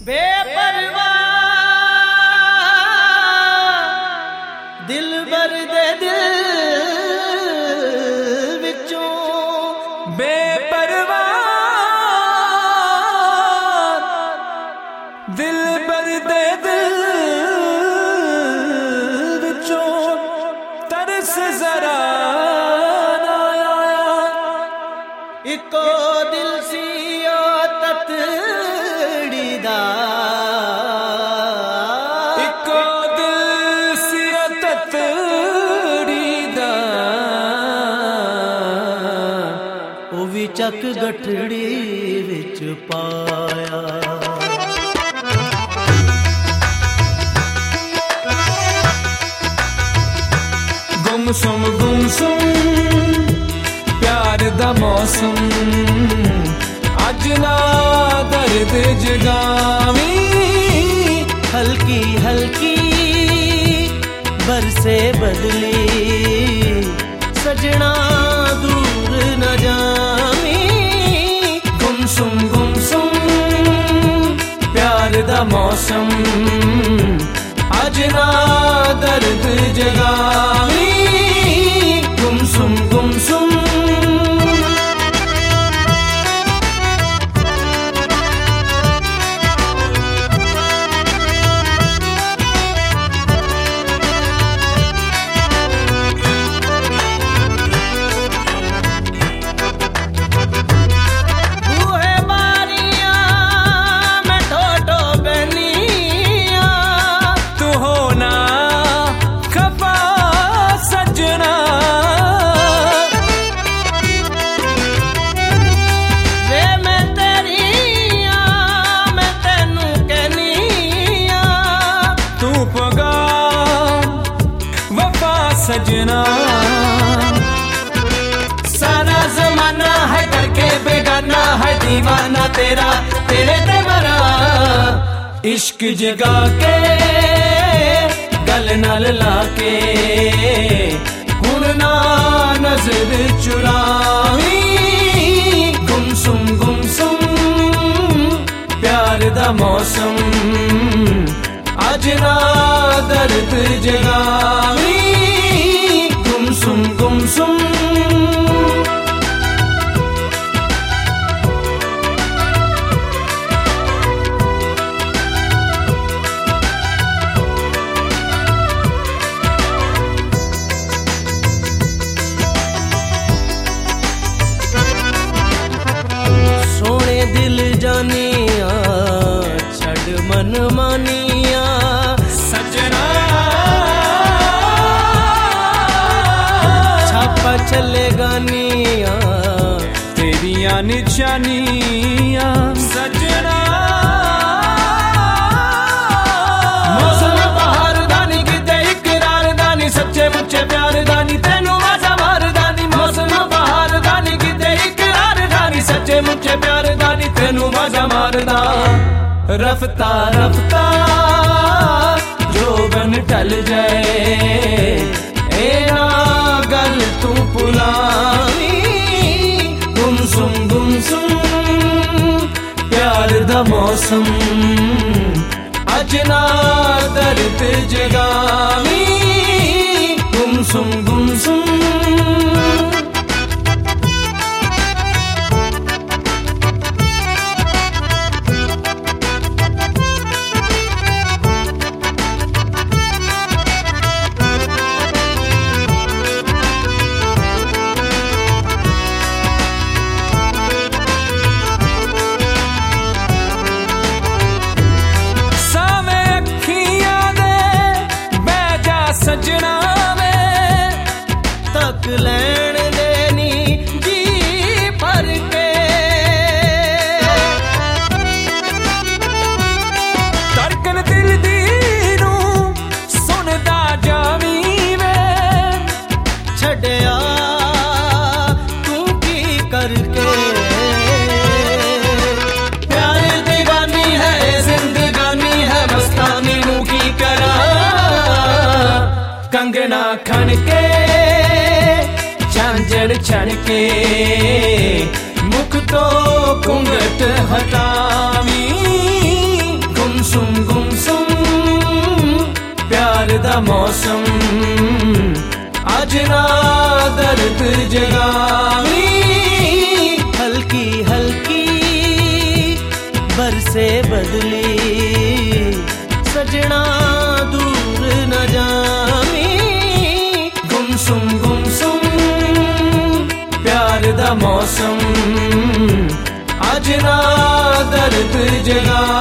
बेपरवाह दिलबर दे दिल विचों बेपरवाह दिलबर दे दिल विचों तरस जरा ना आया। इको दिल सी ततड़ी दा इको दिल सी ततड़ी दा ओ भी चक गठड़ी विच पाया। गुमसुम प्यार दा मौसम अज ना दर्द जगावी। हल्की हल्की बरसे बदली सजना दूर न जावी। गुमसुम प्यार दा मौसम अज ना दर्द जगावी। गुमसुम सजना सारा जमाना है करके बेगाना है दीवाना तेरा तेरे ते मरा। इश्क जगा के गल नाल लाके हुण ना नजर चुरावी। गुमसुम प्यार दा मौसम अज ना दर्द जगावी। गुमसुम सोने दिल जानिया छड़ मन मानिया। सजना छापा चले गानिया तेरिया निशानिया। सजना मौसम बहार दानी किते इकरार दानी सच्चे मुच्चे प्यार दानी तेनू आजा मार दानी। मौसम बहार दानी किते इकरार दानी सच्चे मुच्चे प्यार दानी तेनू आजा मारदा। रफ्ता रफ्ता जोबन टल जाए ए ना गल तू पुलावी। गुमसुम प्यार दा मौसम अज ना दर्द जगावी। गुमसुम सजना में तक लैण देनी जी भर के। धड़कन दिल दी नू सुनदा जावी वे। छड़िया तू की करके प्यार दीवानी है जिंदगानी है मस्तानी नू की करा। कंगना खन के झांझर छड़ के मुख तो घूंघट हटावी। मौसम अज ना दर्द जगावी हल्की हल्की बरसे बदली सजना दूर न जावी गुमसुम प्यार दा मौसम अज ना दर्द जगा